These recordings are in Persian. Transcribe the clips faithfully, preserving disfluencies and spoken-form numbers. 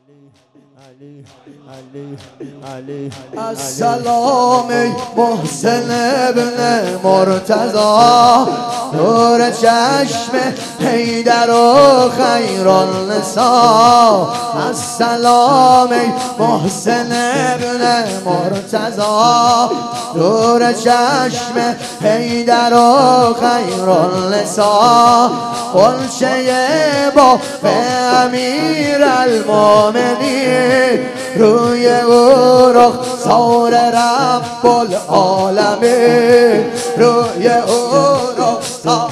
السلام ای محسن ابن مرتضی، نور چشم حیدر و خیرالنسا. السلام ای محسن ابن مرتضی، نور چشم حیدر و خیرالنسا. غنچه با امیر المومنین، روی او رخسار رب العالمین، روی او رخسار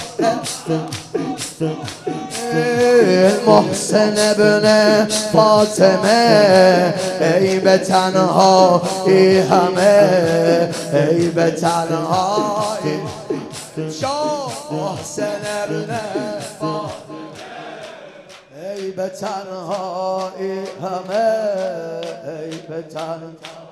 محسن ابن فاطمه. ای به تنهایی همه، ای به تنهایی شاه محسن ابن فاطمه، ای به تنهایی همه، ای به تنهایی.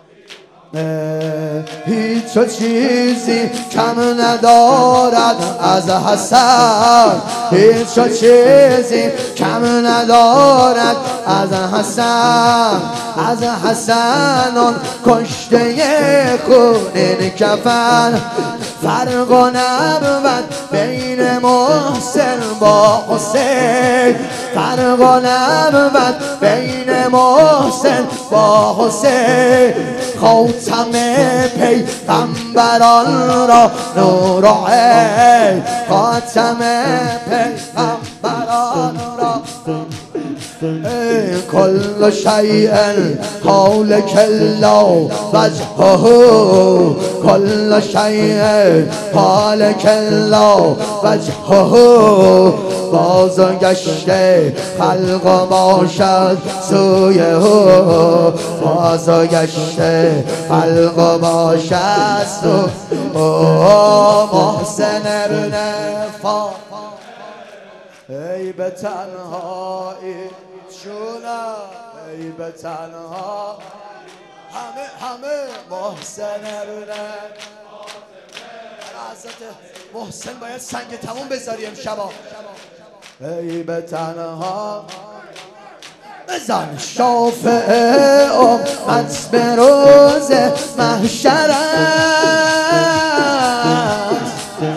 هیچ چیزی کم ندارد از حسن، هیچ چیزی کم ندارد از حسن. از حسن آن کشته خونین کفن، فرق نبود بین محسن با حسین، فرق نبود بین محسن با حسین. خاتم پیغمبران را نور عین، خاتم پیغمبران را کل شیء حولک الله وجهه، کل شیء حولک الله وجهه. بازگشته خلق باشد سوی او، بازگشته خلق باشد سوی او. محسن ابن فاطمه، ای به تنهایی چونم، ای به تنها همه همه. محسن ابن حضرت محسن باید سنگ تموم بذاری امشبا. ای به تنها بزن شافع امت به روز محشر است،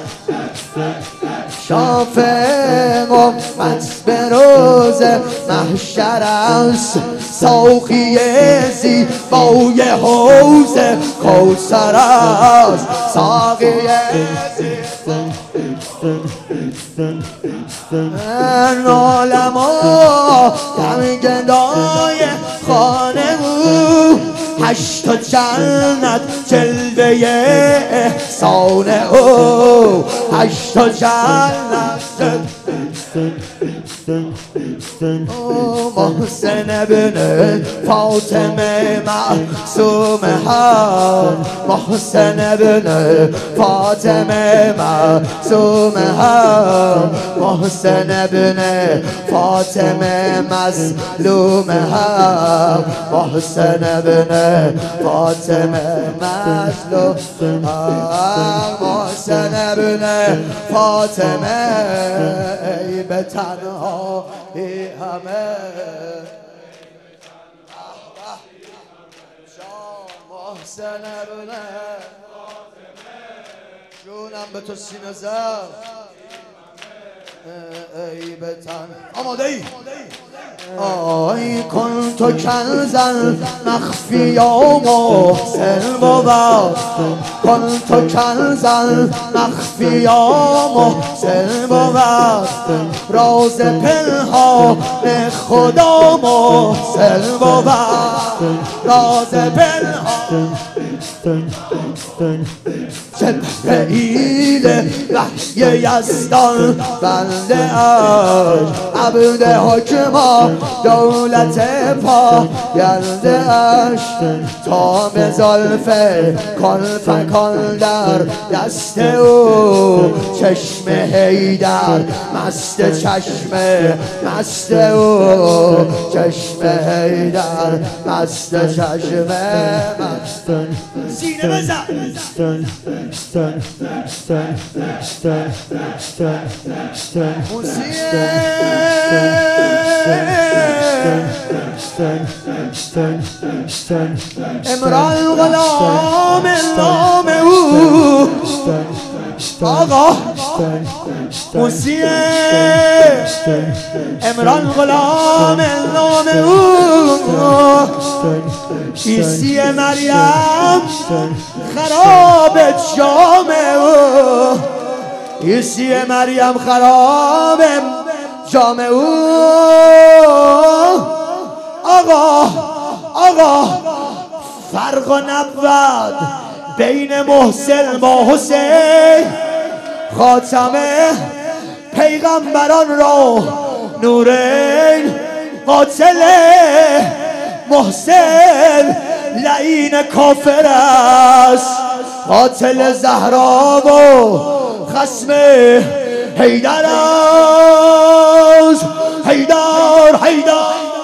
شافع امت به روز محشر است. ساقی زیبای حوض کوثر است، ساقی عالما دم گدای خانه او، هشت جنت جلوه احسان او، هشت جنت محسن ابن فاطمه معصوم هست، محسن ابن فاطمه معصوم هست، محسن ابن فاطمه مظلوم هست، محسن ابن فاطمه مظلوم هست. محسن ابن فاطمه، ای به تنهایی همه. محسن ابن جونم به تو سینه زد، ای به تن آماده ای. آی کن تو کنزن مخفیا محسن بود، کن تو کنزن مخفیا محسن بود. راز پنهان خدا محسن بود، راز پنهان جبرئیل وحی یزدان بنده اش، عبد حکما دولت پاینده اش. تا به زلف کن فکان در دست او، چشم حیدر مست چشم مست او، چشم حیدر مست چشم مست. سینه بزن موسیقی عمران غلام نام او آقا موسیه عمران غلام نام او عیسی مریم خراب جام او عیسی مریم خراب جام او آقا آقا فرق نبود بین محسن با حسین خاتمه پیغمبران را نورین قاتل محسن لعین کافر است قاتل زهرا و خصم حیدر است حیدر حیدر